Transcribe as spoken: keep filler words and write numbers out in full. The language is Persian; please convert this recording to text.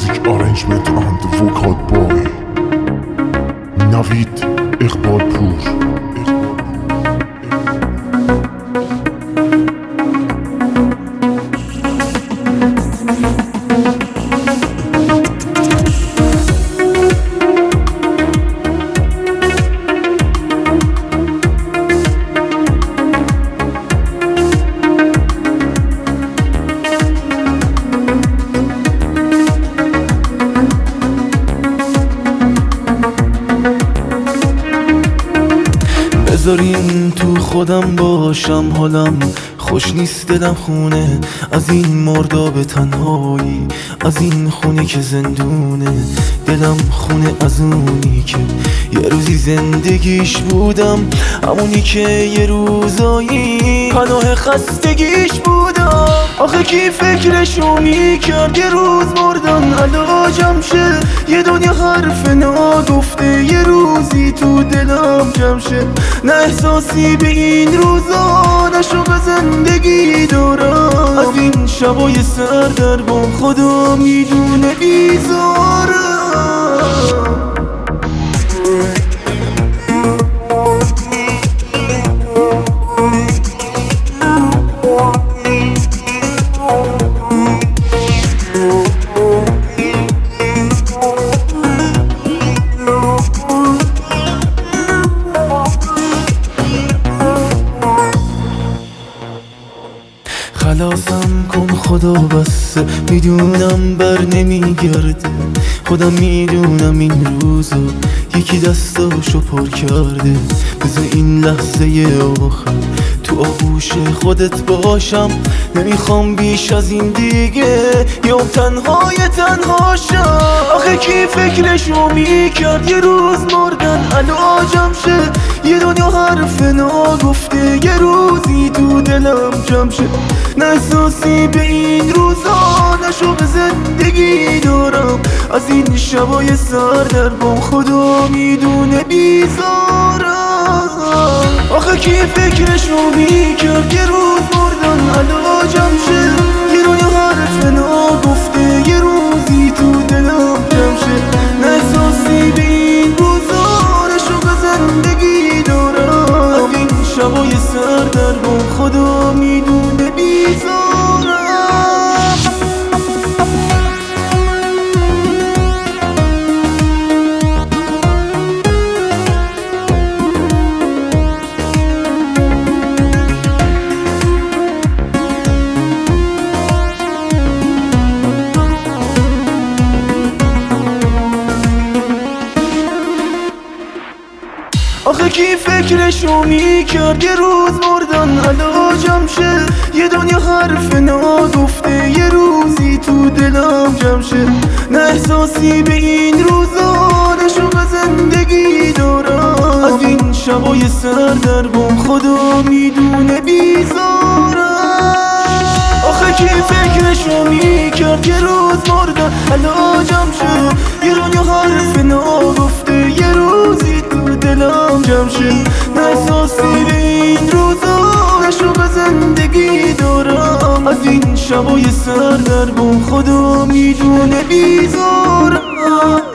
Music arrangement and vocal boy Navid Iqbalpur. بذارین تو خودم باشم، حالم خوش نیست، دلم خونه از این مرداب تنهایی، از این خونه که زندونه. دلم خونه از اونی که یه روزی زندگیش بودم، همونی که یه روزایی پناه خستگیش بودم. آخه کی فکرشو میکرد یه روز مردن علاجم شه، یه دنیا حرف ناگفته یه روزی تو دلم جمع شه. نه احساسی به این روزا، نه شوق زندگی دارم. از این شبای سردرگم خدا میدونه بیزارم. خلاصم کن خدا بسته، میدونم بر نمیگرده. خودم میدونم این روزو یکی دستاشو پر کرده. بذار این لحظه آخر تو آغوش خودت باشم، نمیخوام بیش از این دیگه یا تنهای تنهاشم. آخه کی فکرشو میکرد یه روز مردن علاجم شه، یه دنیا حرف ناگفته یه روزی تو دلم جمع شه. نه احساسی به این روزا، نه شوق زندگی دارم. از این شبای سردرگم خدا میدونه بیزارم. آخه کی فکرشو میکرد یه روز مردن علاجم شه، یه روی حرف ناگفته یه روزی تو دلم جمع شه. نه احساسی به این روزا، نه شوق زندگی دارم. از این شبای سردرگم خدا میدونه بیزارم. آخه کی فکرشو میکرد یه روز مردن علاجم شه، یه دنیا حرف ناگفته یه روزی تو دلم جمع شه. نه احساسی به این روزا، نه شوق زندگی دارم. از این شبای سردرگم خدا میدونه بیزارم. آخه کی فکرشو میکرد یه روز مردن علاجم شه، یه دنیا حرف ناگفته یه روزی تو دلم جمع شه. نه احساسی به این روزا، نه شوق زندگی دارم. از این شبای سردرگم خدا میدونه بیزارم.